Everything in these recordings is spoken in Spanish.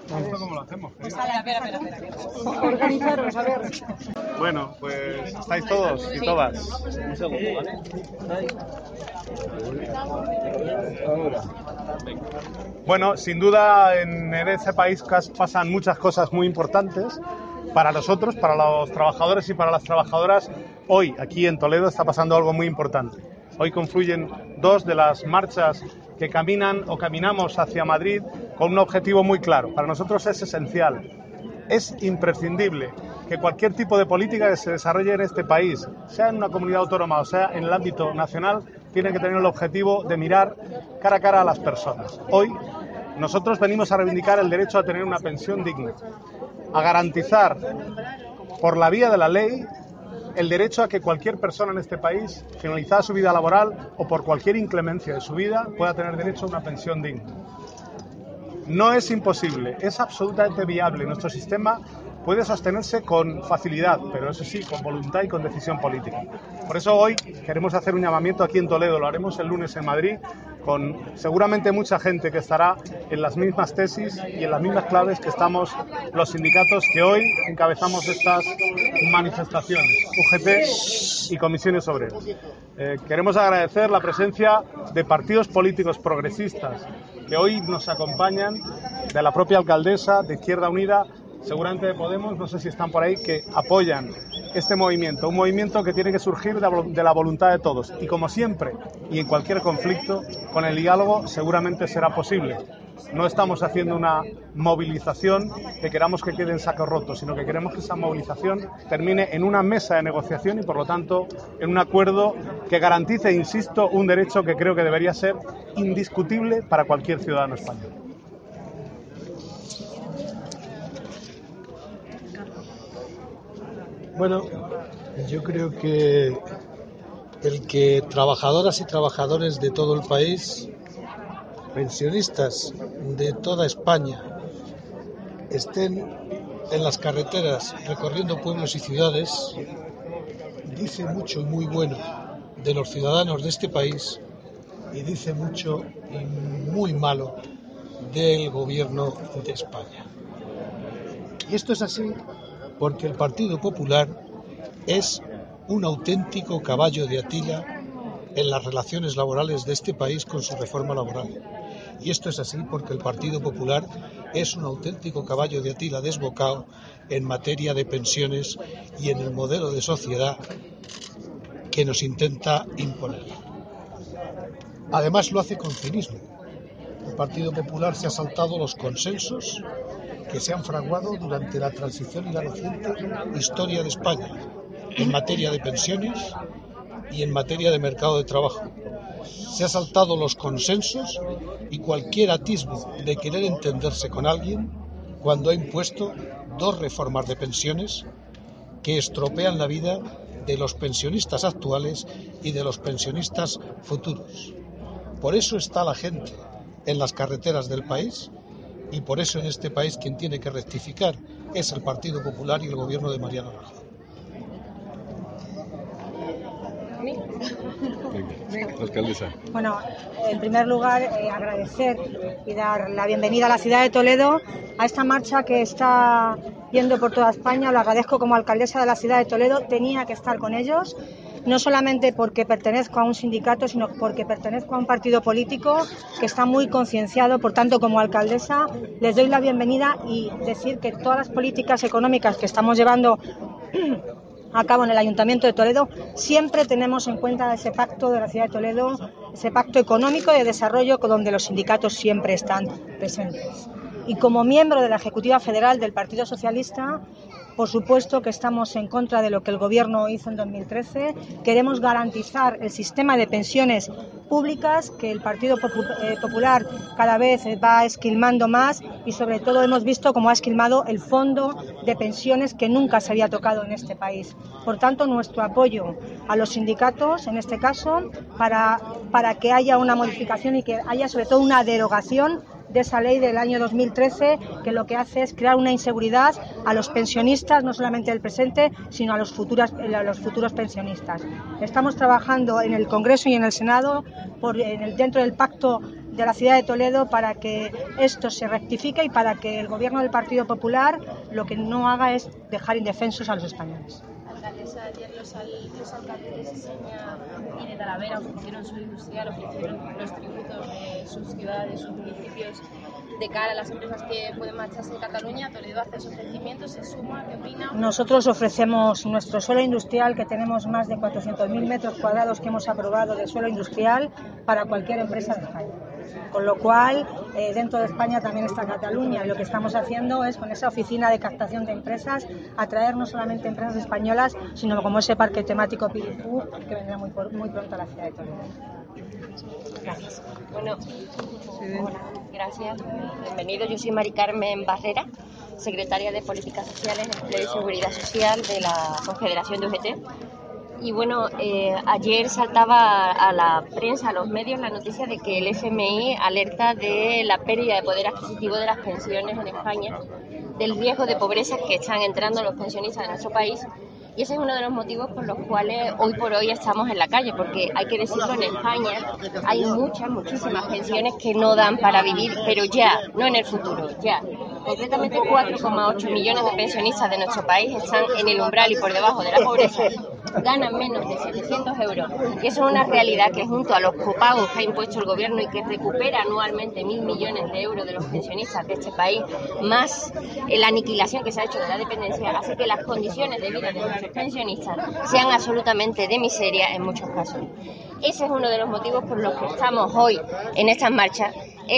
¿Esto cómo lo hacemos? Espera. Organizaros, a ver. Bueno, pues estáis todos y todas. Un segundo, ¿vale? Bueno, sin duda en ese país pasan muchas cosas muy importantes. Para nosotros, para los trabajadores y para las trabajadoras, hoy aquí en Toledo está pasando algo muy importante. Hoy confluyen dos de las marchas que caminan o caminamos hacia Madrid con un objetivo muy claro. Para nosotros es esencial, es imprescindible que cualquier tipo de política que se desarrolle en este país, sea en una comunidad autónoma o sea en el ámbito nacional, tiene que tener el objetivo de mirar cara a cara a las personas. Hoy nosotros venimos a reivindicar el derecho a tener una pensión digna, a garantizar por la vía de la ley el derecho a que cualquier persona en este país, finalizada su vida laboral o por cualquier inclemencia de su vida, pueda tener derecho a una pensión digna. No es imposible, es absolutamente viable. Nuestro sistema puede sostenerse con facilidad, pero eso sí, con voluntad y con decisión política. Por eso hoy queremos hacer un llamamiento aquí en Toledo, lo haremos el lunes en Madrid, con seguramente mucha gente que estará en las mismas tesis y en las mismas claves que estamos los sindicatos que hoy encabezamos estas manifestaciones, UGT y comisiones obreras. Queremos agradecer la presencia de partidos políticos progresistas que hoy nos acompañan, de la propia alcaldesa, de Izquierda Unida, seguramente de Podemos, no sé si están por ahí, que apoyan este movimiento, un movimiento que tiene que surgir de la voluntad de todos. Y como siempre, y en cualquier conflicto, con el diálogo seguramente será posible. No estamos haciendo una movilización que queramos que quede en saco roto, sino que queremos que esa movilización termine en una mesa de negociación y, por lo tanto, en un acuerdo que garantice, insisto, un derecho que creo que debería ser indiscutible para cualquier ciudadano español. Bueno, yo creo que el que trabajadoras y trabajadores de todo el país, pensionistas de toda España, estén en las carreteras recorriendo pueblos y ciudades, dice mucho y muy bueno de los ciudadanos de este país y dice mucho y muy malo del gobierno de España. Y esto es así porque el Partido Popular es un auténtico caballo de Atila en las relaciones laborales de este país con su reforma laboral. Y esto es así porque el Partido Popular es un auténtico caballo de Atila desbocado en materia de pensiones y en el modelo de sociedad que nos intenta imponer. Además lo hace con cinismo. El Partido Popular se ha saltado los consensos que se han fraguado durante la transición y la reciente historia de España en materia de pensiones y en materia de mercado de trabajo. Se ha saltado los consensos y cualquier atisbo de querer entenderse con alguien cuando ha impuesto dos reformas de pensiones que estropean la vida de los pensionistas actuales y de los pensionistas futuros. Por eso está la gente en las carreteras del país. Y por eso en este país quien tiene que rectificar es el Partido Popular y el gobierno de Mariano Rajoy. Alcaldesa. Bueno, en primer lugar, agradecer y dar la bienvenida a la ciudad de Toledo a esta marcha que está yendo por toda España. Lo agradezco como alcaldesa de la ciudad de Toledo, tenía que estar con ellos. No solamente porque pertenezco a un sindicato, sino porque pertenezco a un partido político que está muy concienciado. Por tanto, como alcaldesa, les doy la bienvenida y decir que todas las políticas económicas que estamos llevando a cabo en el Ayuntamiento de Toledo, siempre tenemos en cuenta ese pacto de la ciudad de Toledo, ese pacto económico y de desarrollo donde los sindicatos siempre están presentes. Y como miembro de la Ejecutiva Federal del Partido Socialista, por supuesto que estamos en contra de lo que el Gobierno hizo en 2013. Queremos garantizar el sistema de pensiones públicas que el Partido Popular cada vez va esquilmando más y sobre todo hemos visto cómo ha esquilmado el fondo de pensiones que nunca se había tocado en este país. Por tanto, nuestro apoyo a los sindicatos, en este caso, para que haya una modificación y que haya sobre todo una derogación de esa ley del año 2013 que lo que hace es crear una inseguridad a los pensionistas, no solamente del presente, sino a los futuros pensionistas. Estamos trabajando en el Congreso y en el Senado dentro del pacto de la ciudad de Toledo para que esto se rectifique y para que el gobierno del Partido Popular lo que no haga es dejar indefensos a los españoles. Alcaldesa, ayer los alcaldes de Seseña y de Talavera ofrecieron suelo industrial, ofrecieron los tributos de sus ciudades, sus municipios, de cara a las empresas que pueden marcharse de Cataluña. Toledo hace esos ofrecimientos, se suma, ¿qué opina? Nosotros ofrecemos nuestro suelo industrial, que tenemos más de 400.000 metros cuadrados que hemos aprobado de suelo industrial para cualquier empresa de España. Con lo cual, dentro de España también está Cataluña, y lo que estamos haciendo es, con esa oficina de captación de empresas, atraer no solamente empresas españolas, sino como ese parque temático Piripú, que vendrá muy pronto a la ciudad de Toledo. Gracias. Bueno, hola, gracias. Bienvenido. Yo soy Mari Carmen Barrera, secretaria de Políticas Sociales, Empleo y Seguridad Social de la Confederación de UGT. Y bueno, ayer saltaba a la prensa, a los medios, la noticia de que el FMI alerta de la pérdida de poder adquisitivo de las pensiones en España, del riesgo de pobreza que están entrando los pensionistas de nuestro país. Y ese es uno de los motivos por los cuales hoy por hoy estamos en la calle, porque hay que decirlo, en España hay muchísimas pensiones que no dan para vivir, pero ya, no en el futuro, ya. Concretamente 4,8 millones de pensionistas de nuestro país están en el umbral y por debajo de la pobreza, ganan menos de 700 euros. Y eso es una realidad que, junto a los copagos que ha impuesto el gobierno y que recupera anualmente 1.000 millones de euros de los pensionistas de este país, más la aniquilación que se ha hecho de la dependencia, hace que las condiciones de vida de nuestros pensionistas sean absolutamente de miseria en muchos casos. Ese es uno de los motivos por los que estamos hoy en estas marchas.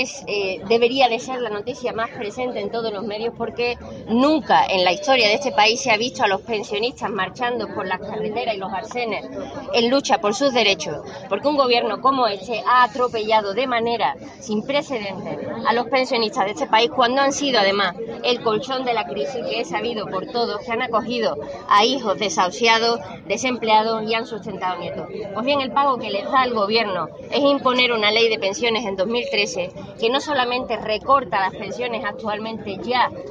Debería de ser la noticia más presente en todos los medios, porque nunca en la historia de este país se ha visto a los pensionistas marchando por las carreteras y los arcenes en lucha por sus derechos, porque un gobierno como este ha atropellado de manera sin precedentes a los pensionistas de este país, cuando han sido además el colchón de la crisis, que es sabido por todos, que han acogido a hijos desahuciados, desempleados y han sustentado nietos. Pues bien, el pago que les da el gobierno es imponer una ley de pensiones en 2013 que no solamente recorta las pensiones actualmente,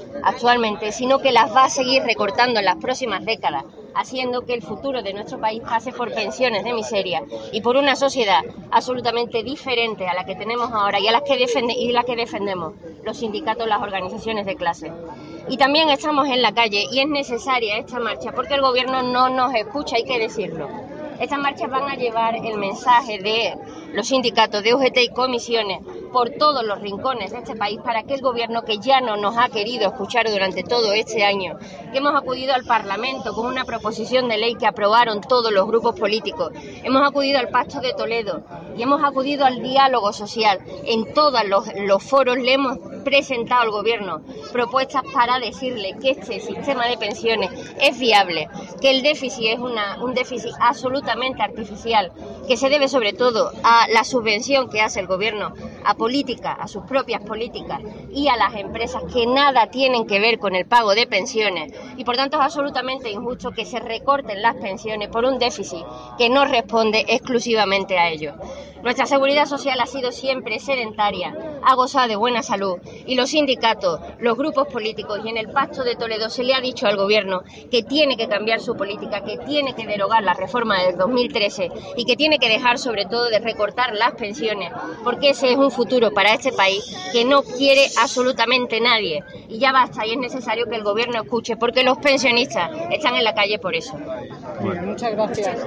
sino que las va a seguir recortando en las próximas décadas, haciendo que el futuro de nuestro país pase por pensiones de miseria y por una sociedad absolutamente diferente a la que tenemos ahora y a la que defendemos los sindicatos, las organizaciones de clase. Y también estamos en la calle, y es necesaria esta marcha porque el gobierno no nos escucha, hay que decirlo. Estas marchas van a llevar el mensaje de los sindicatos de UGT y comisiones por todos los rincones de este país, para que el gobierno, que ya no nos ha querido escuchar durante todo este año, que hemos acudido al Parlamento con una proposición de ley que aprobaron todos los grupos políticos, hemos acudido al Pacto de Toledo y hemos acudido al diálogo social. En todos los foros le hemos presentado al gobierno propuestas para decirle que este sistema de pensiones es viable, que el déficit es un déficit absolutamente artificial, que se debe sobre todo a la subvención que hace el gobierno a sus propias políticas y a las empresas, que nada tienen que ver con el pago de pensiones, y por tanto es absolutamente injusto que se recorten las pensiones por un déficit que no responde exclusivamente a ello. Nuestra seguridad social ha sido siempre sedentaria, ha gozado de buena salud, y los sindicatos, los grupos políticos y en el Pacto de Toledo se le ha dicho al gobierno que tiene que cambiar su política, que tiene que derogar la reforma del 2013 y que tiene que dejar sobre todo de recortar las pensiones, porque ese es un futuro para este país que no quiere absolutamente nadie. Y ya basta, y es necesario que el gobierno escuche, porque los pensionistas están en la calle por eso. Bueno, muchas gracias.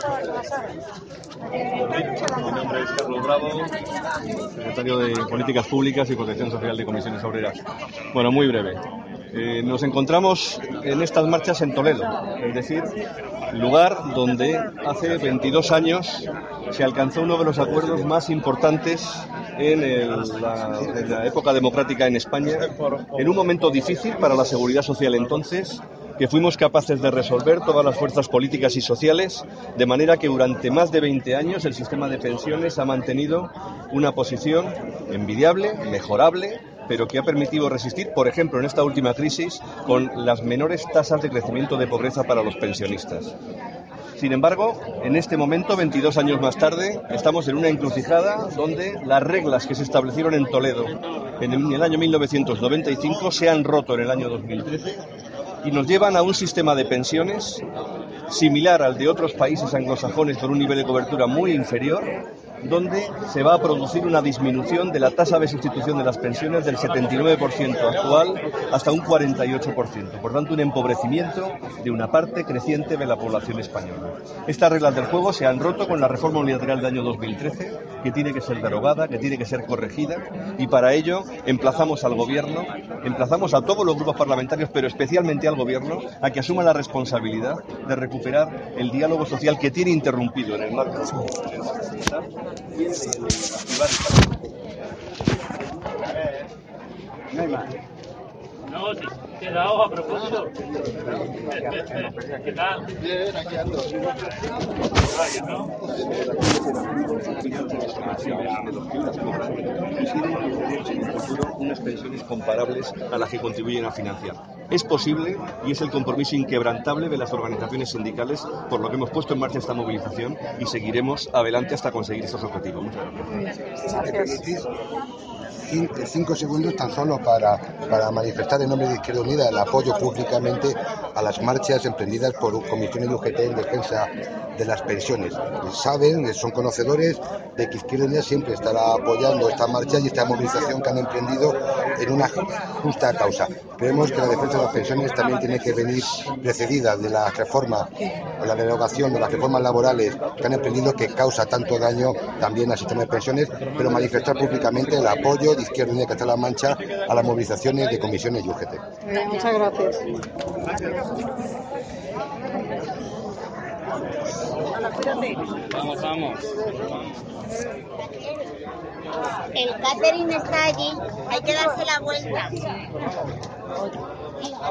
Mi nombre es Carlos Bravo, secretario de Políticas Públicas y Protección Social de Comisiones Obreras. Bueno, muy breve. Nos encontramos en estas marchas en Toledo, es decir, lugar donde hace 22 años se alcanzó uno de los acuerdos más importantes en la época democrática en España, en un momento difícil para la seguridad social entonces, que fuimos capaces de resolver todas las fuerzas políticas y sociales, de manera que durante más de 20 años el sistema de pensiones ha mantenido una posición envidiable, mejorable, pero que ha permitido resistir, por ejemplo, en esta última crisis, con las menores tasas de crecimiento de pobreza para los pensionistas. Sin embargo, en este momento, 22 años más tarde, estamos en una encrucijada donde las reglas que se establecieron en Toledo en el año 1995 se han roto en el año 2013 y nos llevan a un sistema de pensiones similar al de otros países anglosajones, con un nivel de cobertura muy inferior, donde se va a producir una disminución de la tasa de sustitución de las pensiones del 79% actual hasta un 48%. Por tanto, un empobrecimiento de una parte creciente de la población española. Estas reglas del juego se han roto con la reforma unilateral del año 2013, que tiene que ser derogada, que tiene que ser corregida, y para ello emplazamos al Gobierno, emplazamos a todos los grupos parlamentarios, pero especialmente al Gobierno, a que asuma la responsabilidad de recuperar el diálogo social que tiene interrumpido en el marco de No, te da hoja a propósito. ¿Qué tal? Bien, aquí ando. Unas pensiones comparables a las que contribuyen a financiar. Es posible y es el compromiso inquebrantable de las organizaciones sindicales, por lo que hemos puesto en marcha esta movilización y seguiremos adelante hasta conseguir estos objetivos. Muchas gracias. 5 segundos tan solo para manifestar en nombre de Izquierda Unida el apoyo públicamente a las marchas emprendidas por comisiones de UGT en defensa de las pensiones. Saben, son conocedores de que Izquierda Unida siempre estará apoyando esta marcha y esta movilización que han emprendido en una justa causa. Creemos que la defensa de las pensiones también tiene que venir precedida de la reforma o la derogación de las reformas laborales que han emprendido, que causa tanto daño también al sistema de pensiones, pero manifestar públicamente el apoyo de Izquierda Unida de Castilla-La Mancha a las movilizaciones de comisiones y UGT. Muchas gracias. Vamos. El catering está allí, hay que darse la vuelta.